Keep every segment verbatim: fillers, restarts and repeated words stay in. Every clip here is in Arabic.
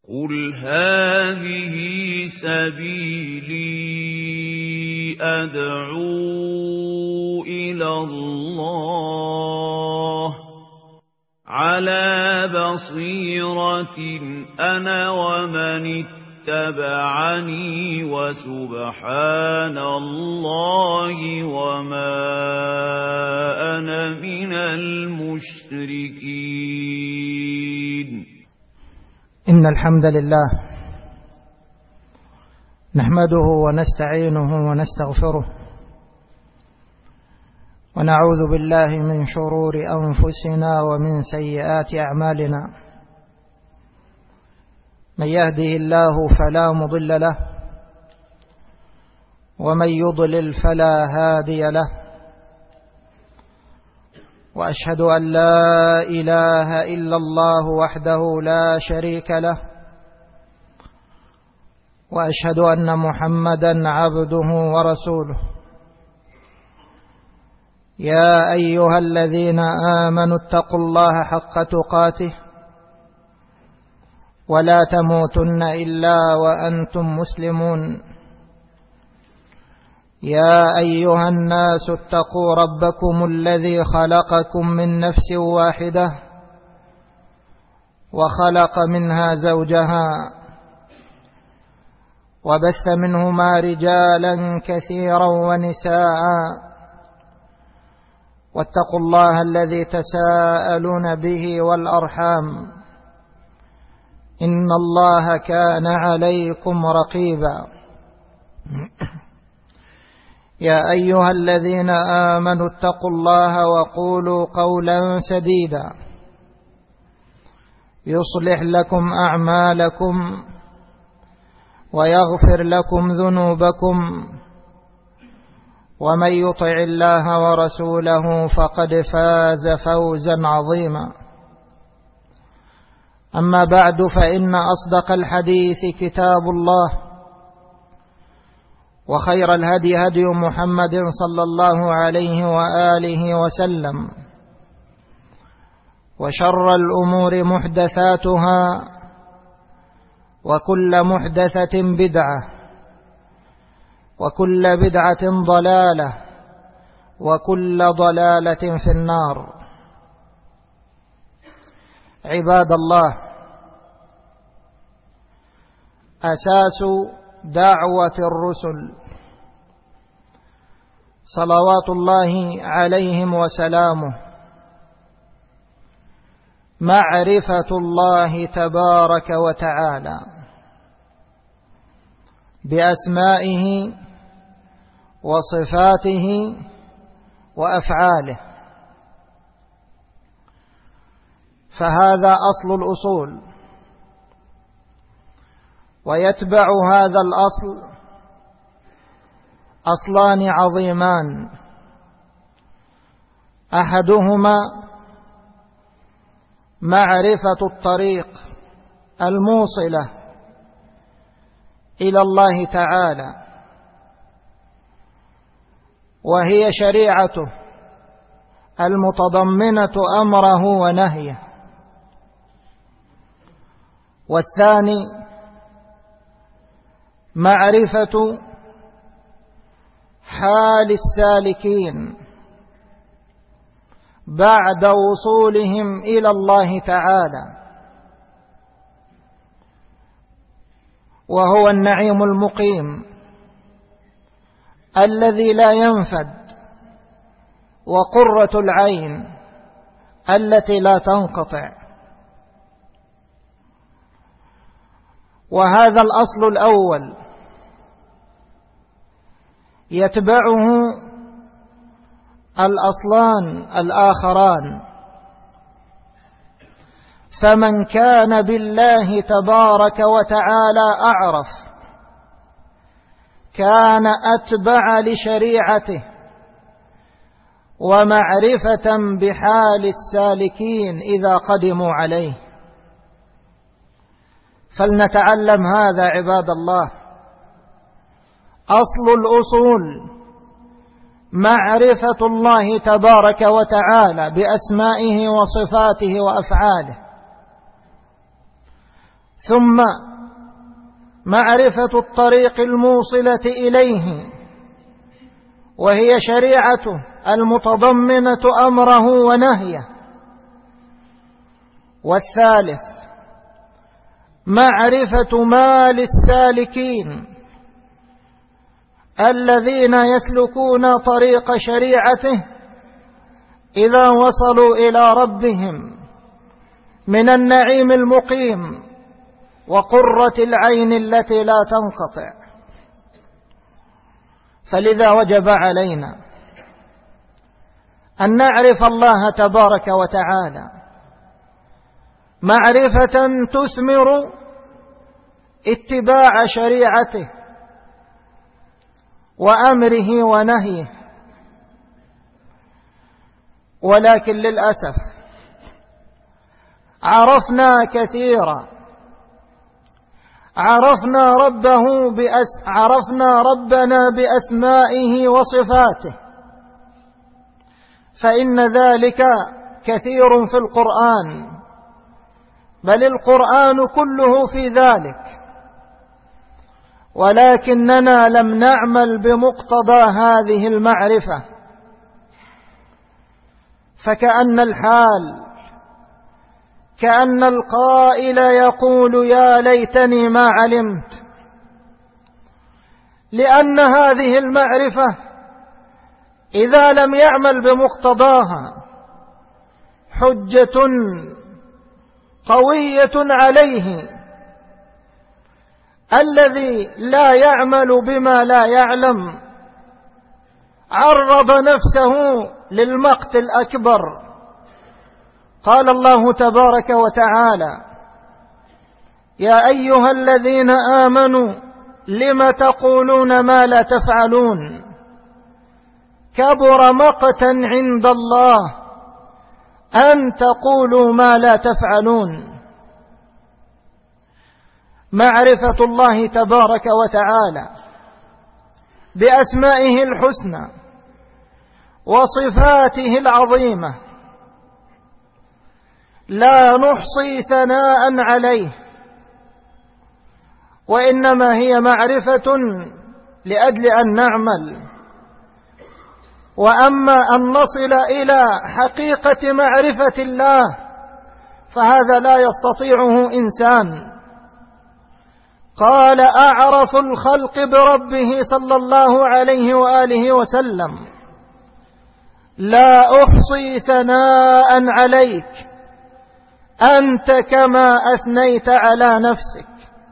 قُلْ هَٰذِهِ سَبِيلِي أَدْعُو إِلَى اللَّهِ عَلَىٰ بَصِيرَةٍ أَنَا وَمَنِ اتَّبَعَنِي وَسُبْحَانَ اللَّهِ وَمَا أَنَا مِنَ الْمُشْرِكِينَ. إن الحمد لله نحمده ونستعينه ونستغفره ونعوذ بالله من شرور أنفسنا ومن سيئات أعمالنا. من يهده الله فلا مضل له ومن يضلل فلا هادي له، وأشهد أن لا إله إلا الله وحده لا شريك له، وأشهد أن محمدا عبده ورسوله. يا أيها الذين آمنوا اتقوا الله حق تقاته ولا تموتن إلا وأنتم مسلمون. يا أيها الناس اتقوا ربكم الذي خلقكم من نفس واحدة وخلق منها زوجها وبث منهما رجالا كثيرا ونساء، واتقوا الله الذي تساءلون به والأرحام إن الله كان عليكم رقيبا. يا أيها الذين آمنوا اتقوا الله وقولوا قولا سديدا يصلح لكم أعمالكم ويغفر لكم ذنوبكم، ومن يطع الله ورسوله فقد فاز فوزا عظيما. أما بعد، فإن أصدق الحديث كتاب الله، وخير الهدي هدي محمد صلى الله عليه وآله وسلم، وشر الأمور محدثاتها، وكل محدثة بدعة، وكل بدعة ضلالة، وكل ضلالة في النار. عباد الله، أساس دعوة الرسل صلوات الله عليهم وسلامه معرفة الله تبارك وتعالى بأسمائه وصفاته وأفعاله، فهذا أصل الأصول. ويتبع هذا الأصل أصلان عظيمان، أحدهما معرفة الطريق الموصلة إلى الله تعالى، وهي شريعته المتضمنة أمره ونهيه. والثاني معرفة حال السالكين بعد وصولهم إلى الله تعالى، وهو النعيم المقيم الذي لا ينفد، وقرة العين التي لا تنقطع. وهذا الأصل الأول يتبعه الأصلان الآخران. فمن كان بالله تبارك وتعالى أعرف كان أتبع لشريعته ومعرفة بحال السالكين إذا قدموا عليه. فلنتعلم هذا عباد الله. أصل الأصول معرفة الله تبارك وتعالى بأسمائه وصفاته وأفعاله، ثم معرفة الطريق الموصلة إليه وهي شريعته المتضمنة أمره ونهيه. والثالث معرفة مال السالكين الذين يسلكون طريق شريعته إذا وصلوا إلى ربهم من النعيم المقيم وقرة العين التي لا تنقطع. فلذا وجب علينا أن نعرف الله تبارك وتعالى معرفة تثمر اتباع شريعته وأمره ونهيه. ولكن للأسف عرفنا كثيرا، عرفنا ربه بأس عرفنا ربنا بأسمائه وصفاته، فإن ذلك كثير في القرآن، بل القرآن كله في ذلك، ولكننا لم نعمل بمقتضى هذه المعرفة. فكأن الحال كأن القائل يقول يا ليتني ما علمت، لأن هذه المعرفة إذا لم يعمل بمقتضاها حجة قوية عليه. الذي لا يعمل بما لا يعلم عرض نفسه للمقت الأكبر. قال الله تبارك وتعالى يا أيها الذين آمنوا لم تقولون ما لا تفعلون كبر مقتا عند الله أن تقولوا ما لا تفعلون. معرفة الله تبارك وتعالى بأسمائه الحسنى وصفاته العظيمة لا نحصي ثناء عليه، وإنما هي معرفة لأجل أن نعمل. وأما أن نصل إلى حقيقة معرفة الله فهذا لا يستطيعه إنسان. قال أعرف الخلق بربه صلى الله عليه وآله وسلم لا أحصي ثناء عليك أنت كما أثنيت على نفسك.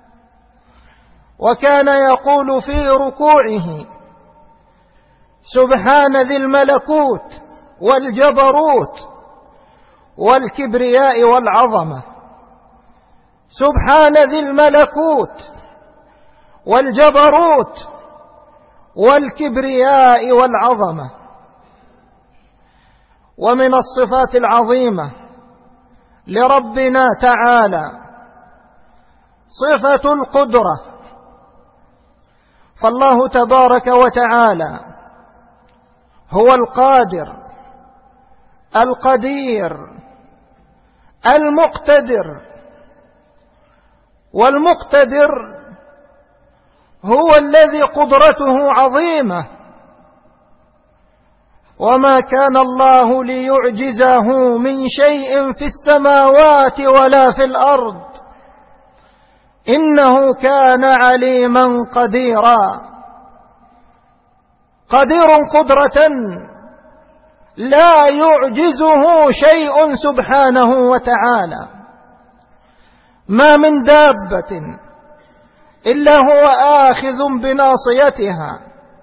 وكان يقول في ركوعه سبحان ذي الملكوت والجبروت والكبرياء والعظمة. سبحان ذي الملكوت والجبروت والكبرياء والعظمة. ومن الصفات العظيمة لربنا تعالى صفة القدرة، فالله تبارك وتعالى هو القادر القدير المقتدر. والمقتدر هو الذي قدرته عظيمة، وما كان الله ليعجزه من شيء في السماوات ولا في الأرض إنه كان عليما قديرا. قدير قدرة لا يعجزه شيء سبحانه وتعالى. ما من دابة إلا هو آخذ بناصيتها،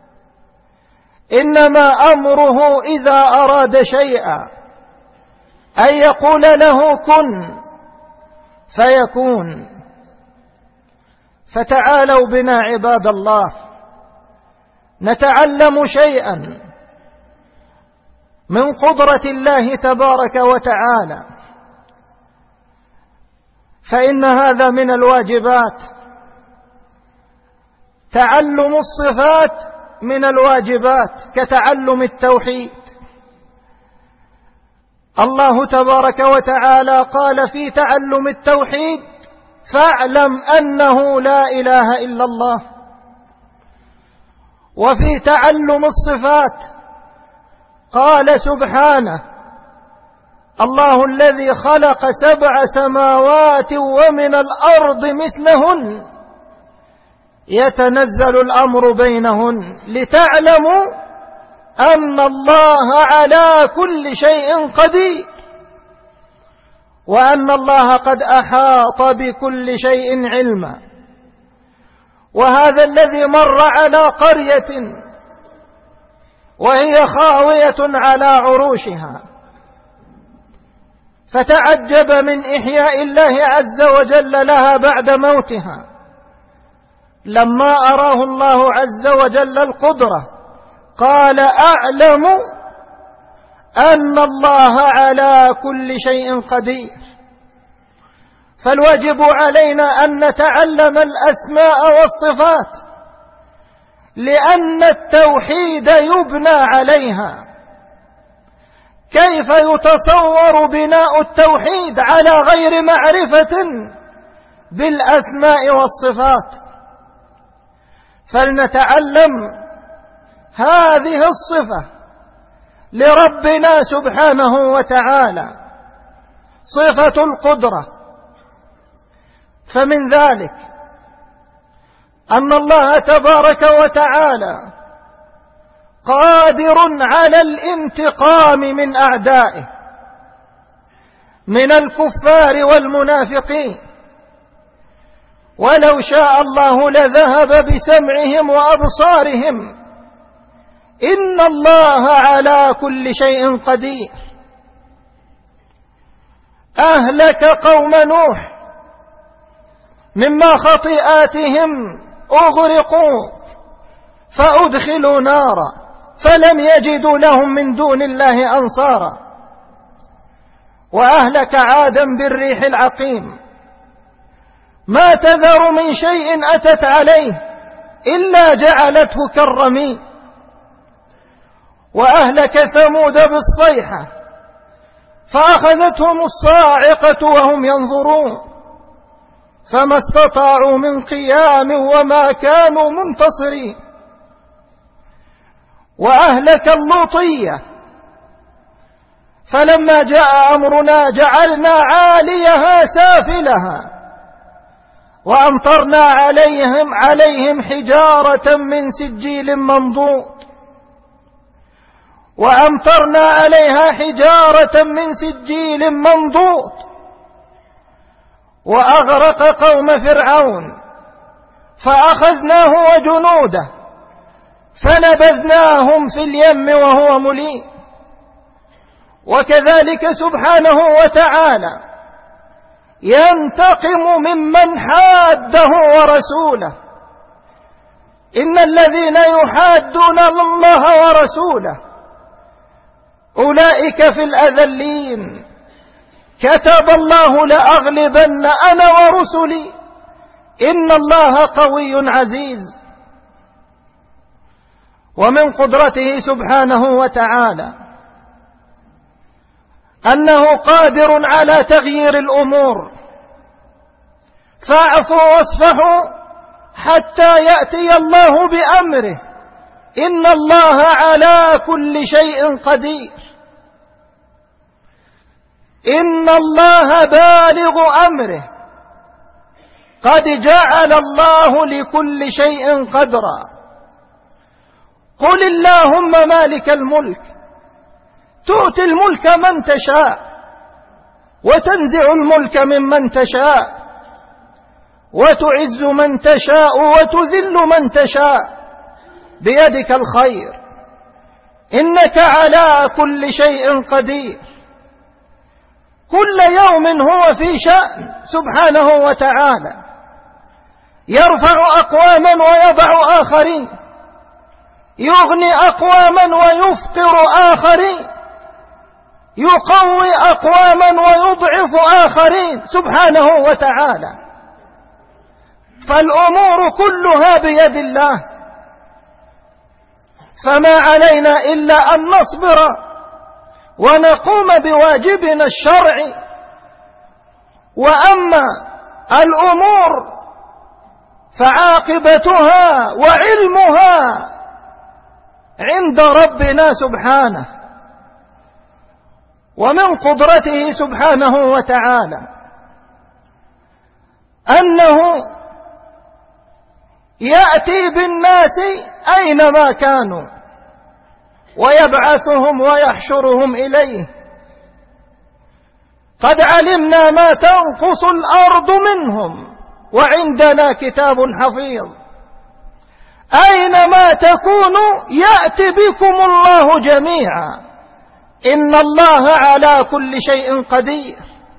إنما أمره إذا أراد شيئا أن يقول له كن فيكون. فتعالوا بنا عباد الله نتعلم شيئا من قدرة الله تبارك وتعالى، فإن هذا من الواجبات. تعلم الصفات من الواجبات كتعلم التوحيد. الله تبارك وتعالى قال في تعلم التوحيد فاعلم أنه لا إله إلا الله. وفي تعلم الصفات قال سبحانه: الله الذي خلق سبع سماوات ومن الأرض مثلهن يتنزل الأمر بينهن لتعلموا أن الله على كل شيء قدير وأن الله قد أحاط بكل شيء علما. وهذا الذي مر على قرية وهي خاوية على عروشها فتعجب من إحياء الله عز وجل لها بعد موتها، لما أراه الله عز وجل القدرة قال: أعلم أن الله على كل شيء قدير. فالواجب علينا أن نتعلم الأسماء والصفات، لأن التوحيد يبنى عليها. كيف يتصور بناء التوحيد على غير معرفة بالأسماء والصفات؟ فلنتعلم هذه الصفة لربنا سبحانه وتعالى، صفة القدرة. فمن ذلك أن الله تبارك وتعالى قادر على الانتقام من أعدائه من الكفار والمنافقين، ولو شاء الله لذهب بسمعهم وأبصارهم، إن الله على كل شيء قدير. أهلك قوم نوح مما خطيئاتهم أغرقوا فأدخلوا نارا فلم يجدوا لهم من دون الله أنصارا. وأهلك عادا بالريح العقيم ما تذر من شيء أتت عليه إلا جعلته كالرميم. وأهلك ثمود بالصيحة فأخذتهم الصاعقة وهم ينظرون فما استطاعوا من قيام وما كانوا منتصرين. وأهلك اللوطية فلما جاء أمرنا جعلنا عاليها سافلها وأمطرنا عليهم عليهم حجارة من سجيل منضود وأمطرنا عليها حجارة من سجيل منضود. وأغرق قوم فرعون فأخذناه وجنوده فنبذناهم في اليم وهو مليم. وكذلك سبحانه وتعالى ينتقم ممن حاده ورسوله. إن الذين يحادون الله ورسوله أولئك في الأذلين. كتب الله لأغلبن أنا ورسلي إن الله قوي عزيز. ومن قدرته سبحانه وتعالى أنه قادر على تغيير الأمور. فاعفوا واصفحوا حتى يأتي الله بأمره إن الله على كل شيء قدير. إن الله بالغ أمره قد جعل الله لكل شيء قدرا. قل اللهم مالك الملك تؤتي الملك من تشاء وتنزع الملك ممن تشاء وتعز من تشاء وتذل من تشاء بيدك الخير إنك على كل شيء قدير. كل يوم هو في شأن سبحانه وتعالى، يرفع أقواما ويضع آخرين، يغني أقواما ويفقر آخرين، يقوي أقواما ويضعف آخرين سبحانه وتعالى. فالأمور كلها بيد الله، فما علينا إلا أن نصبر ونقوم بواجبنا الشرعي. وأما الأمور فعاقبتها وعلمها عند ربنا سبحانه. ومن قدرته سبحانه وتعالى أنه يأتي بالناس أينما كانوا ويبعثهم ويحشرهم إليه. قد علمنا ما تنقص الأرض منهم وعندنا كتاب حفيظ. أينما تكونوا يأتي بكم الله جميعا، إن الله على كل شيء قدير.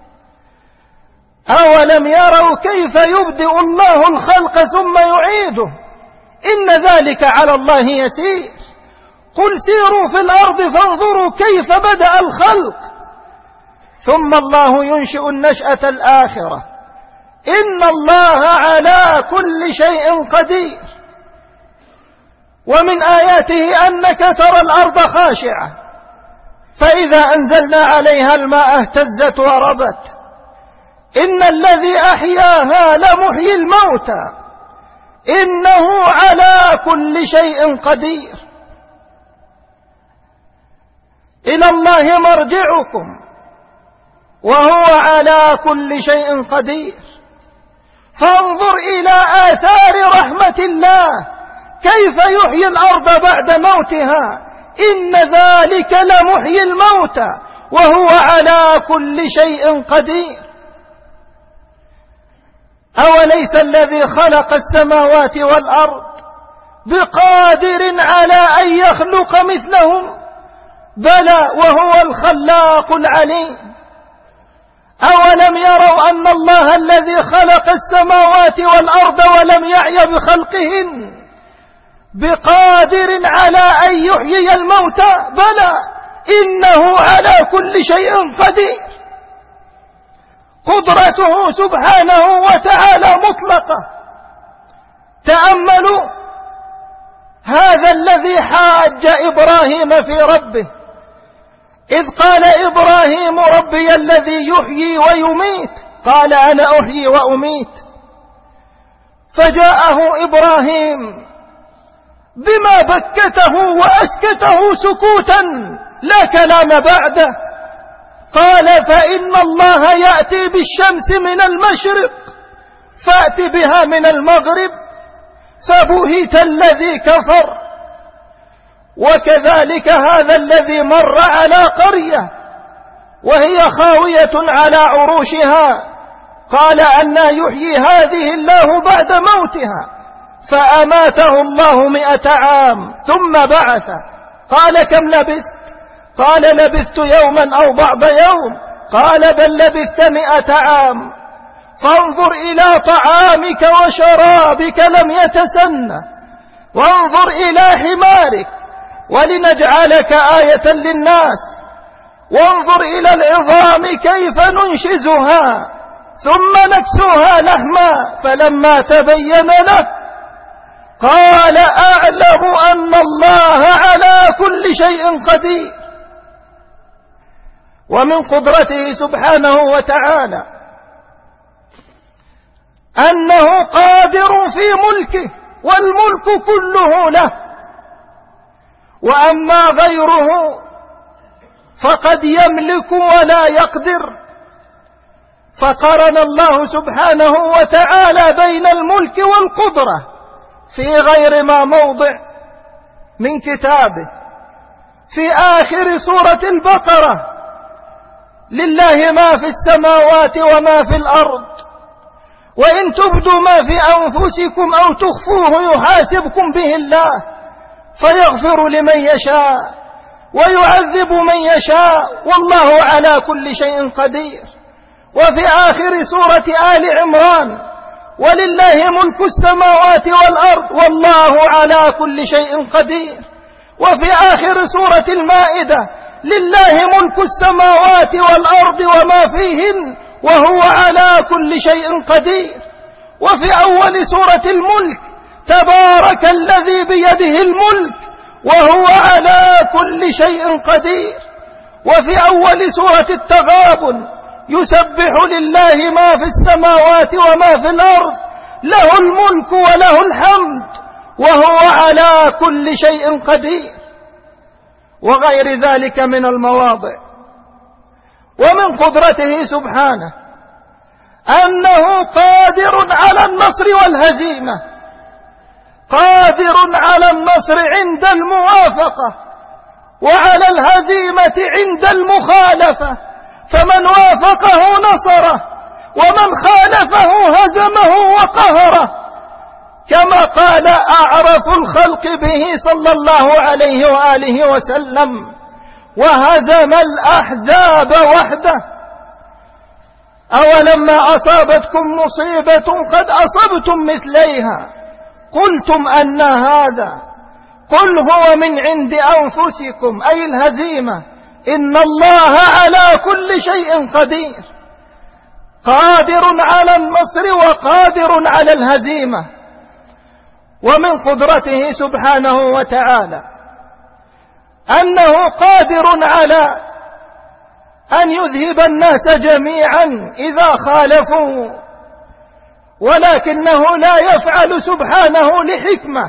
أولم يروا كيف يبدئ الله الخلق ثم يعيده، إن ذلك على الله يسير. قل سيروا في الأرض فانظروا كيف بدأ الخلق ثم الله ينشئ النشأة الآخرة، إن الله على كل شيء قدير. ومن آياته أنك ترى الأرض خاشعة فإذا أنزلنا عليها الماء اهتزت وربت، إن الذي أحياها لمحيي الموتى إنه على كل شيء قدير. إلى الله مرجعكم وهو على كل شيء قدير. فانظر إلى آثار رحمة الله كيف يحيي الأرض بعد موتها، إن ذلك لمحيي الموتى وهو على كل شيء قدير. أوليس الذي خلق السماوات والأرض بقادر على أن يخلق مثلهم؟ بلى وهو الخلاق العليم. أولم يروا أن الله الذي خلق السماوات والأرض ولم يعي بخلقهن بقادر على أن يحيي الموتى؟ بلى إنه على كل شيء قدير. قدرته سبحانه وتعالى مطلقة. تأملوا هذا الذي حاج إبراهيم في ربه إذ قال إبراهيم ربي الذي يحيي ويميت، قال أنا أحيي وأميت. فجاءه إبراهيم بما بكته وأسكته سكوتا لا كلام بعده، قال فإن الله يأتي بالشمس من المشرق فأت بها من المغرب، فبهت الذي كفر. وكذلك هذا الذي مر على قرية وهي خاوية على عروشها قال أنى يحيي هذه الله بعد موتها، فأماته الله مئة عام ثم بعثه. قال كم لبثت؟ قال لبثت يوما أو بعض يوم. قال بل لبثت مئة عام. فانظر إلى طعامك وشرابك لم يتسنى، وانظر إلى حمارك ولنجعلك آية للناس، وانظر إلى العظام كيف ننشزها ثم نكسوها لحما، فلما تبين له قال أعلم أن الله على كل شيء قدير. ومن قدرته سبحانه وتعالى أنه قادر في ملكه والملك كله له، وأما غيره فقد يملك ولا يقدر. فقرن الله سبحانه وتعالى بين الملك والقدرة في غير ما موضع من كتابه. في آخر سورة البقرة لله ما في السماوات وما في الأرض، وإن تبدوا ما في أنفسكم أو تخفوه يحاسبكم به الله فيغفر لمن يشاء ويعذب من يشاء والله على كل شيء قدير. وفي آخر سورة آل عمران ولله ملك السماوات والأرض والله على كل شيء قدير. وفي آخر سورة المائدة لله ملك السماوات والأرض وما فيهن وهو على كل شيء قدير. وفي أول سورة الملك تبارك الذي بيده الملك وهو على كل شيء قدير. وفي أول سورة التغابن يسبح لله ما في السماوات وما في الأرض، له الملك وله الحمد وهو على كل شيء قدير، وغير ذلك من المواضع. ومن قدرته سبحانه أنه قادر على النصر والهزيمة، قادر على النصر عند الموافقة وعلى الهزيمة عند المخالفة، فمن وافقه نصره ومن خالفه هزمه وقهره، كما قال أعرف الخلق به صلى الله عليه وآله وسلم: وهزم الأحزاب وحده. أولما أصابتكم مصيبة قد أصبتم مثليها قلتم أن هذا، قل هو من عند أنفسكم، أي الهزيمة، إن الله على كل شيء قدير، قادر على النصر وقادر على الهزيمة. ومن قدرته سبحانه وتعالى أنه قادر على أن يذهب الناس جميعا إذا خالفوا، ولكنه لا يفعل سبحانه لحكمة: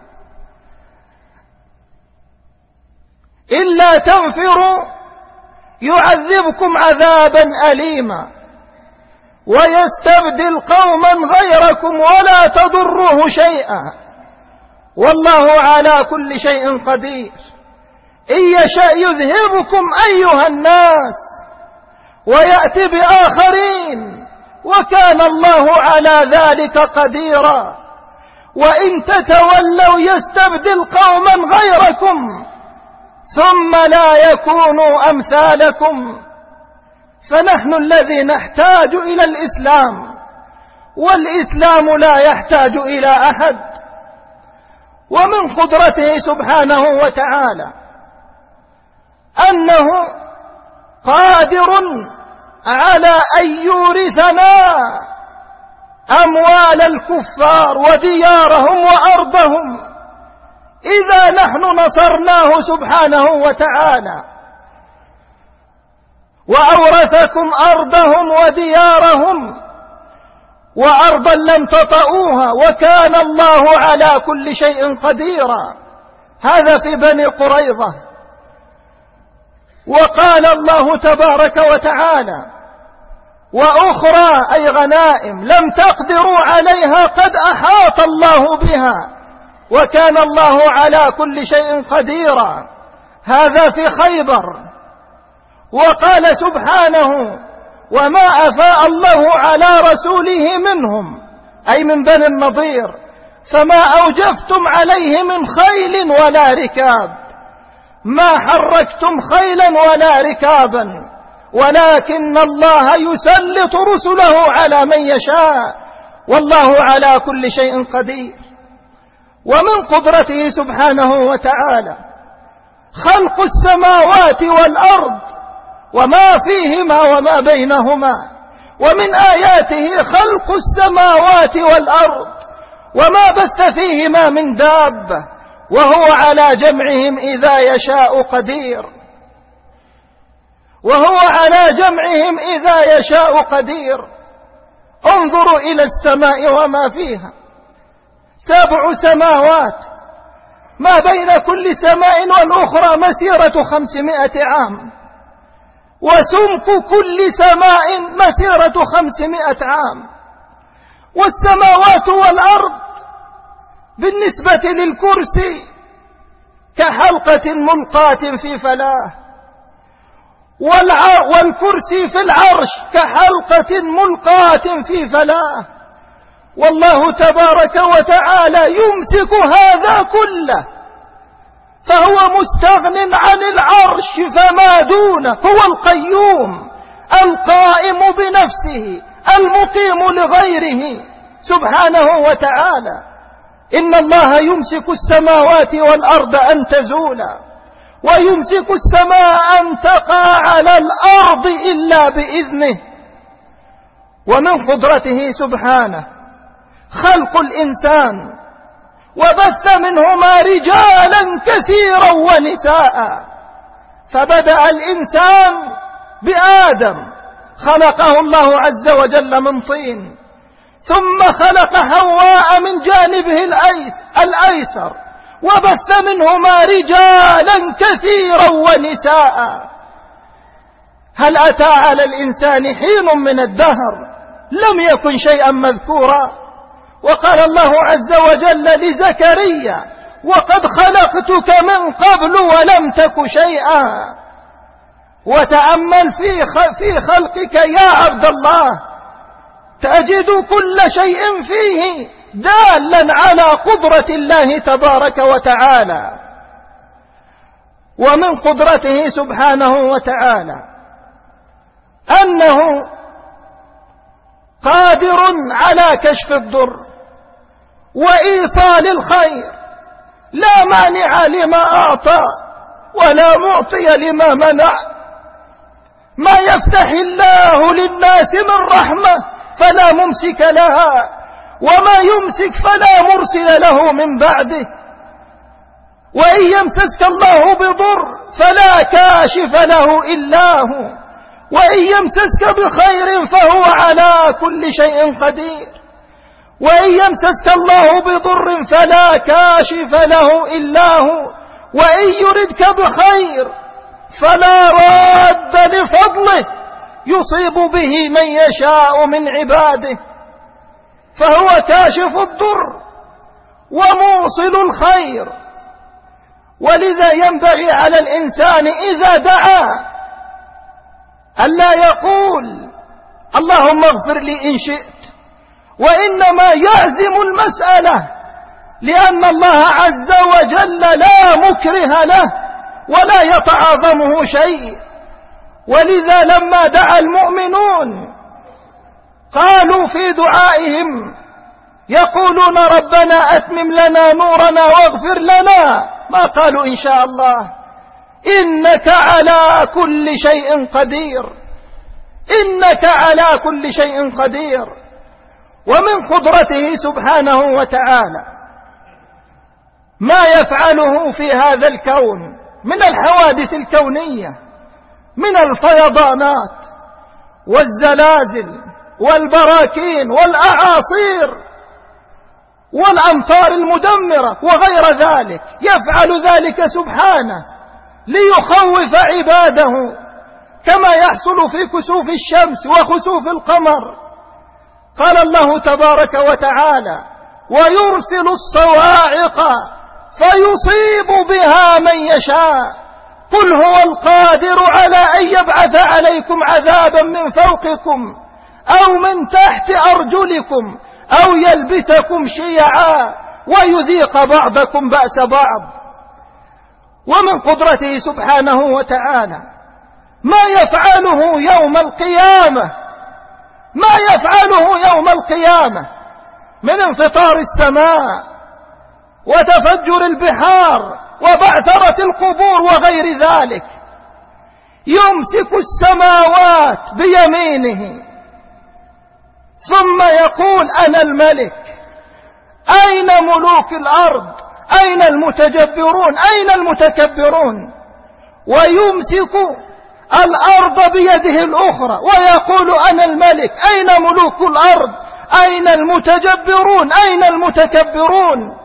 إلا تنفروا يعذبكم عذابا أليما ويستبدل قوما غيركم ولا تضروه شيئا والله على كل شيء قدير. إن يشاء يذهبكم أيها الناس ويأتي بآخرين وكان الله على ذلك قديرا، وإن تتولوا يستبدل قوما غيركم ثم لا يكونوا أمثالكم. فنحن الذي نحتاج إلى الإسلام، والإسلام لا يحتاج إلى أحد. ومن قدرته سبحانه وتعالى أنه قادر على أن يورثنا أموال الكفار وديارهم وأرضهم إذا نحن نصرناه سبحانه وتعالى، وأورثكم أرضهم وديارهم وأرضا لم تطئوها وكان الله على كل شيء قديرا. هذا في بني قريظة. وقال الله تبارك وتعالى: وأخرى أي غنائم لم تقدروا عليها قد أحاط الله بها وكان الله على كل شيء قديرا. هذا في خيبر. وقال سبحانه: وما أفاء الله على رسوله منهم، أي من بني النضير، فما أوجفتم عليه من خيل ولا ركاب، ما حركتم خيلا ولا ركابا، ولكن الله يسلط رسله على من يشاء والله على كل شيء قدير. ومن قدرته سبحانه وتعالى خلق السماوات والأرض وما فيهما وما بينهما. ومن آياته خلق السماوات والأرض وما بث فيهما من دابة وهو على جمعهم إذا يشاء قدير وهو على جمعهم إذا يشاء قدير. انظروا إلى السماء وما فيها، سبع سماوات ما بين كل سماء والأخرى مسيرة خمسمائة عام، وسمك كل سماء مسيرة خمسمائة عام. والسماوات والأرض بالنسبة للكرسي كحلقة ملقاة في فلاة، والكرسي في العرش كحلقة ملقاة في فلاة. والله تبارك وتعالى يمسك هذا كله، فهو مستغن عن العرش فما دونه، هو القيوم القائم بنفسه المقيم لغيره سبحانه وتعالى. إن الله يمسك السماوات والأرض أن تزولا ويمسك السماء أن تقع على الأرض إلا بإذنه. ومن قدرته سبحانه خلق الإنسان وبث منهما رجالا كثيرا ونساء، فبدأ الإنسان بآدم خلقه الله عز وجل من طين، ثم خلق حواء من جانبه الأيسر وبث منهما رجالا كثيرا ونساء. هل أتى على الإنسان حين من الدهر لم يكن شيئا مذكورا؟ وقال الله عز وجل لزكريا: وقد خلقتك من قبل ولم تك شيئا. وتأمل في خلقك يا عبد الله، تجد كل شيء فيه دالا على قدرة الله تبارك وتعالى. ومن قدرته سبحانه وتعالى أنه قادر على كشف الضر وإيصال الخير، لا مانع لما أعطى ولا معطي لما منع. ما يفتح الله للناس من رحمة فلا ممسك لها، وما يمسك فلا مرسل له من بعده. وإن يمسسك الله بضر فلا كاشف له إلا هو، وإن يمسسك بخير فهو على كل شيء قدير. وإن يمسسك الله بضر فلا كاشف له إلا هو، وإن يردك بخير فلا راد لفضله يصيب به من يشاء من عباده، فهو كاشف الضر وموصل الخير. ولذا ينبغي على الإنسان إذا دعا ألا يقول اللهم اغفر لي إن شئت، وإنما يعزم المسألة، لأن الله عز وجل لا مكره له ولا يتعاظمه شيء. ولذا لما دعا المؤمنون قالوا في دعائهم يقولون ربنا أتمم لنا نورنا واغفر لنا، ما قالوا إن شاء الله، إنك على كل شيء قدير، إنك على كل شيء قدير. ومن قدرته سبحانه وتعالى ما يفعله في هذا الكون من الحوادث الكونية، من الفيضانات والزلازل والبراكين والأعاصير والأمطار المدمرة وغير ذلك، يفعل ذلك سبحانه ليخوف عباده، كما يحصل في كسوف الشمس وخسوف القمر. قال الله تبارك وتعالى: ويرسل الصواعق فيصيب بها من يشاء قل هو القادر على أن يبعث عليكم عذابا من فوقكم أو من تحت أرجلكم أو يلبسكم شيعا ويذيق بعضكم بأس بعض. ومن قدرته سبحانه وتعالى ما يفعله يوم القيامة، ما يفعله يوم القيامة من انفطار السماء وتفجر البحار وبعثرة القبور وغير ذلك. يمسك السماوات بيمينه ثم يقول أنا الملك، أين ملوك الأرض؟ أين المتجبرون؟ أين المتكبرون؟ ويمسك الأرض بيده الأخرى ويقول أنا الملك، أين ملوك الأرض؟ أين المتجبرون؟ أين المتكبرون؟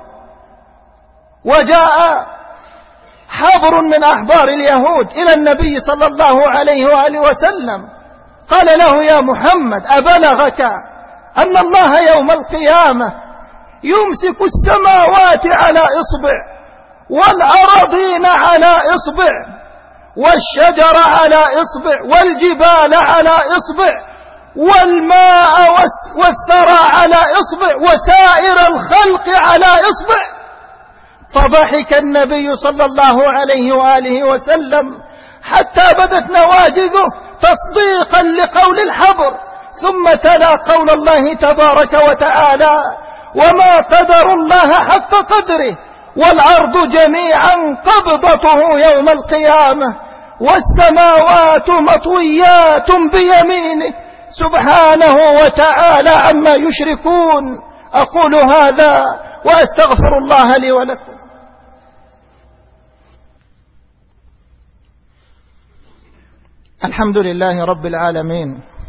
وجاء حبر من أحبار اليهود إلى النبي صلى الله عليه وآله وسلم، قال له: يا محمد، أبلغك أن الله يوم القيامة يمسك السماوات على إصبع والأراضين على إصبع والشجر على إصبع والجبال على إصبع والماء والثرى على إصبع وسائر الخلق على إصبع؟ فضحك النبي صلى الله عليه وآله وسلم حتى بدت نواجذه تصديقا لقول الحبر، ثم تلا قول الله تبارك وتعالى: وما قدر الله حق قدره والأرض جميعا قبضته يوم القيامة والسماوات مطويات بيمينه سبحانه وتعالى عما يشركون. أقول هذا وأستغفر الله لي ولكم. الحمد لله رب العالمين،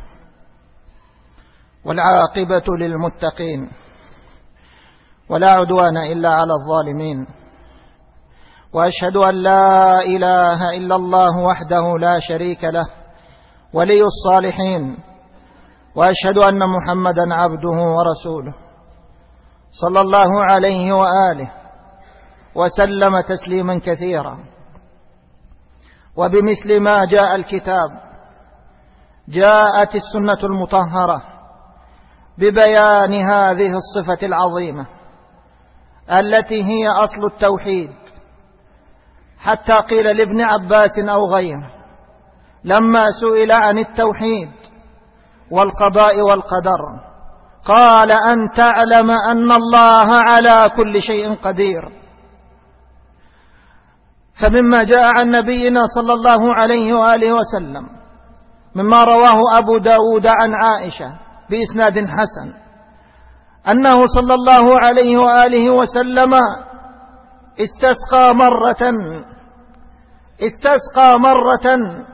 والعاقبة للمتقين ولا عدوان إلا على الظالمين، وأشهد أن لا إله إلا الله وحده لا شريك له ولي الصالحين، وأشهد أن محمدا عبده ورسوله صلى الله عليه وآله وسلم تسليما كثيرا. وبمثل ما جاء الكتاب جاءت السنة المطهرة ببيان هذه الصفة العظيمة التي هي أصل التوحيد، حتى قيل لابن عباس أو غيره لما سئل عن التوحيد والقضاء والقدر قال: أن تعلم أن الله على كل شيء قدير. فمما جاء عن نبينا صلى الله عليه وآله وسلم مما رواه أبو داود عن عائشة بإسناد حسن أنه صلى الله عليه وآله وسلم استسقى مرة استسقى مرة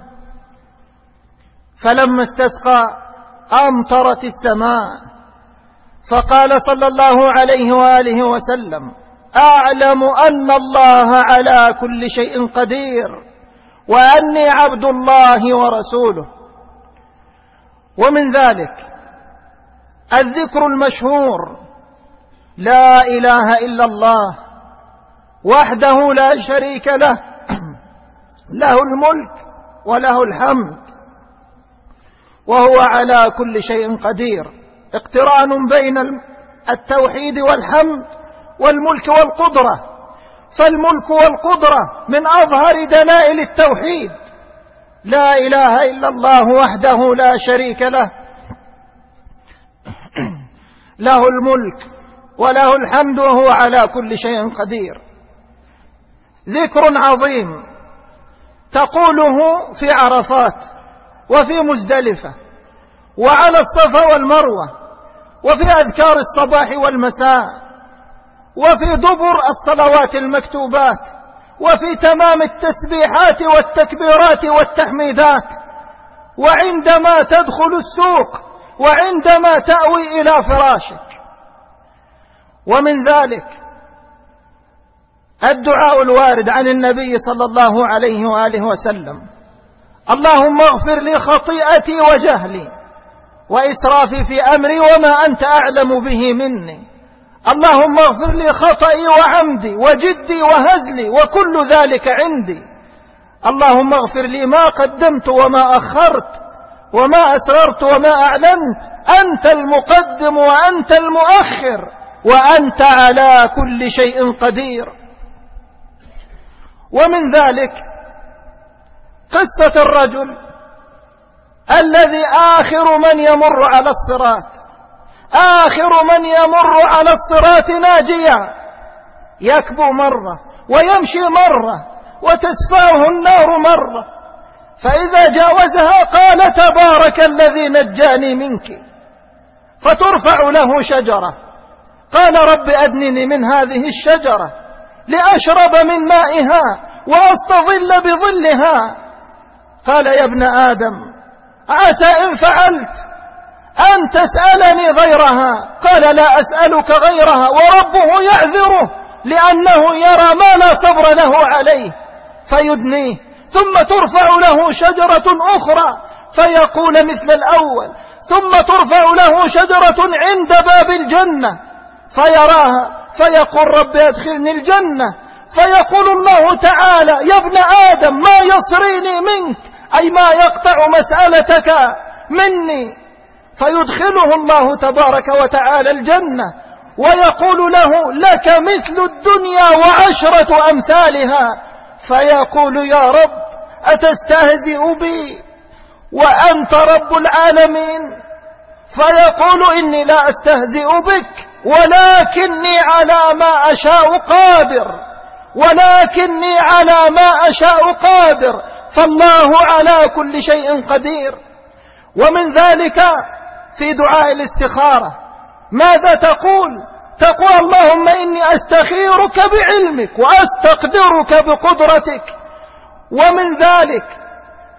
فلما استسقى أمطرت السماء، فقال صلى الله عليه وآله وسلم: أعلم أن الله على كل شيء قدير وأني عبد الله ورسوله. ومن ذلك الذكر المشهور: لا إله إلا الله وحده لا شريك له، له الملك وله الحمد وهو على كل شيء قدير. اقتران بين التوحيد والحمد والملك والقدرة، فالملك والقدرة من أظهر دلائل التوحيد. لا إله إلا الله وحده لا شريك له، له الملك وله الحمد وهو على كل شيء قدير. ذكر عظيم تقوله في عرفات وفي مزدلفة وعلى الصفا والمروة وفي أذكار الصباح والمساء وفي دبر الصلوات المكتوبات وفي تمام التسبيحات والتكبيرات والتحميدات، وعندما تدخل السوق وعندما تأوي إلى فراشك. ومن ذلك الدعاء الوارد عن النبي صلى الله عليه وآله وسلم: اللهم اغفر لي خطيئتي وجهلي وإسرافي في أمري وما أنت أعلم به مني، اللهم اغفر لي خطئي وعمدي وجدي وهزلي وكل ذلك عندي، اللهم اغفر لي ما قدمت وما أخرت وما أسررت وما أعلنت، أنت المقدم وأنت المؤخر وأنت على كل شيء قدير. ومن ذلك قصة الرجل الذي آخر من يمر على الصراط آخر من يمر على الصراط ناجيا، يكبو مرة ويمشي مرة وتسفعه النار مرة، فإذا جاوزها قال: تبارك الذي نجاني منك، فترفع له شجرة، قال: رب أدنني من هذه الشجرة لأشرب من مائها وأستظل بظلها. قال: يا ابن آدم عسى إن فعلت أن تسألني غيرها، قال: لا أسألك غيرها، وربه يعذره لأنه يرى ما لا صبر له عليه فيدنيه، ثم ترفع له شجرة أخرى فيقول مثل الأول، ثم ترفع له شجرة عند باب الجنة فيراها فيقول: رب أدخلني الجنة، فيقول الله تعالى: يا ابن آدم ما يصريني منك، أي ما يقطع مسألتك مني، فيدخله الله تبارك وتعالى الجنة ويقول له: لك مثل الدنيا وعشرة أمثالها، فيقول: يا رب أتستهزئ بي وأنت رب العالمين؟ فيقول: إني لا أستهزئ بك ولكني على ما أشاء قادر ولكني على ما أشاء قادر فالله على كل شيء قدير. ومن ذلك في دعاء الاستخارة ماذا تقول؟ تقول: اللهم إني أستخيرك بعلمك وأستقدرك بقدرتك. ومن ذلك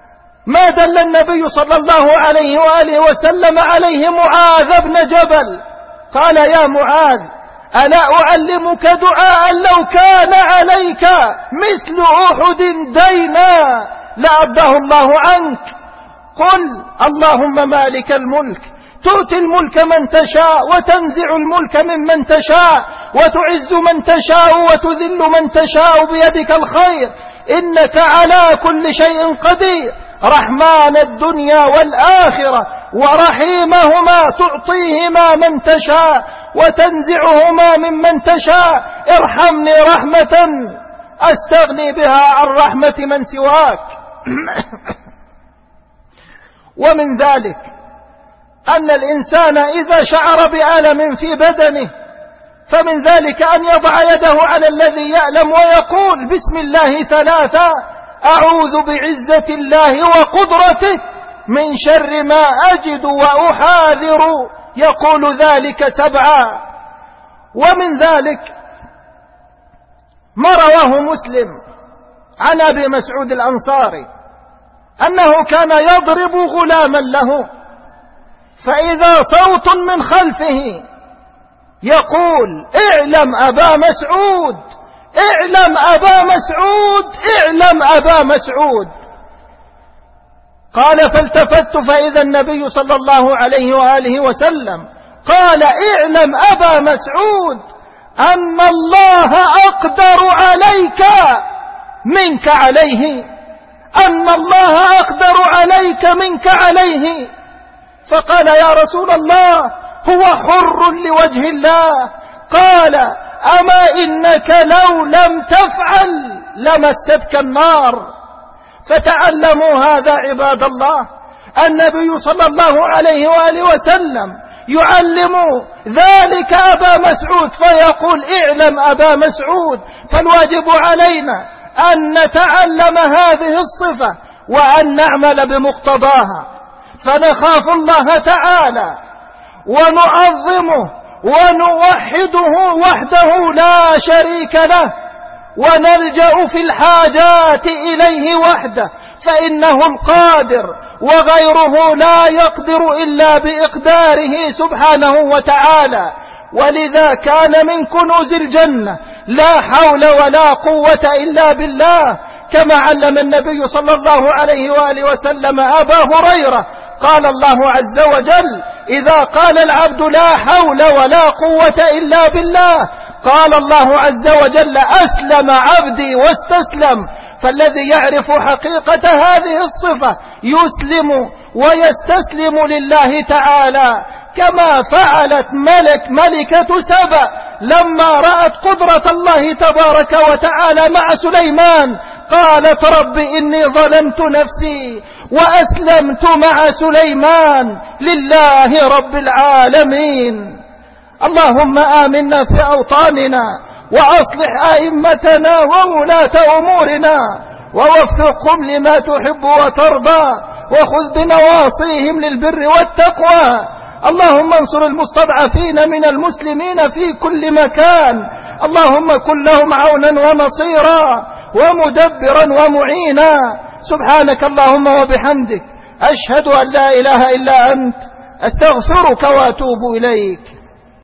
ما دل النبي صلى الله عليه وآله وسلم عليه معاذ بن جبل؟ قال يا معاذ ألا أعلمك دعاء لو كان عليك مثل أحد دينا لأداه الله عنك؟ قل اللهم مالك الملك تؤتي الملك من تشاء وتنزع الملك ممن تشاء وتعز من تشاء وتذل من تشاء بيدك الخير إنك على كل شيء قدير رحمن الدنيا والآخرة ورحيمهما تعطيهما من تشاء وتنزعهما ممن تشاء ارحمني رحمة أستغني بها عن رحمة من سواك. ومن ذلك أن الإنسان إذا شعر بألم في بدنه فمن ذلك أن يضع يده على الذي يألم ويقول بسم الله ثلاثة أعوذ بعزة الله وقدرته من شر ما أجد وأحاذر، يقول ذلك سبعا. ومن ذلك ما رواه مسلم عن أبي مسعود الأنصاري أنه كان يضرب غلاما له فإذا صوت من خلفه يقول اعلم أبا مسعود اعلم أبا مسعود اعلم أبا مسعود. قال فالتفت فإذا النبي صلى الله عليه وآله وسلم قال اعلم أبا مسعود أن الله أقدر عليك منك عليه، أن الله أقدر عليك منك عليه. فقال يا رسول الله هو حر لوجه الله. قال أما إنك لو لم تفعل لمستك النار. فتعلموا هذا عباد الله. النبي صلى الله عليه وآله وسلم يعلم ذلك أبا مسعود فيقول اعلم أبا مسعود. فالواجب علينا أن نتعلم هذه الصفة وأن نعمل بمقتضاها، فنخاف الله تعالى ونعظمه ونوحده وحده لا شريك له، ونلجأ في الحاجات إليه وحده فإنه القادر وغيره لا يقدر إلا بإقداره سبحانه وتعالى. ولذا كان من كنوز الجنة لا حول ولا قوة إلا بالله، كما علم النبي صلى الله عليه وآله وسلم أبا هريرة قال الله عز وجل إذا قال العبد لا حول ولا قوة إلا بالله قال الله عز وجل أسلم عبدي واستسلم. فالذي يعرف حقيقة هذه الصفة يسلم ويستسلم لله تعالى، كما فعلت ملك ملكة سبأ لما رأت قدرة الله تبارك وتعالى مع سليمان قالت رب إني ظلمت نفسي وأسلمت مع سليمان لله رب العالمين. اللهم آمنا في أوطاننا وأصلح أئمتنا وولاة أمورنا ووفقهم لما تحب وترضى وخذ بنواصيهم للبر والتقوى. اللهم انصر المستضعفين من المسلمين في كل مكان، اللهم كن لهم عونا ونصيرا ومدبرا ومعينا. سبحانك اللهم وبحمدك أشهد أن لا إله إلا أنت أستغفرك وأتوب إليك.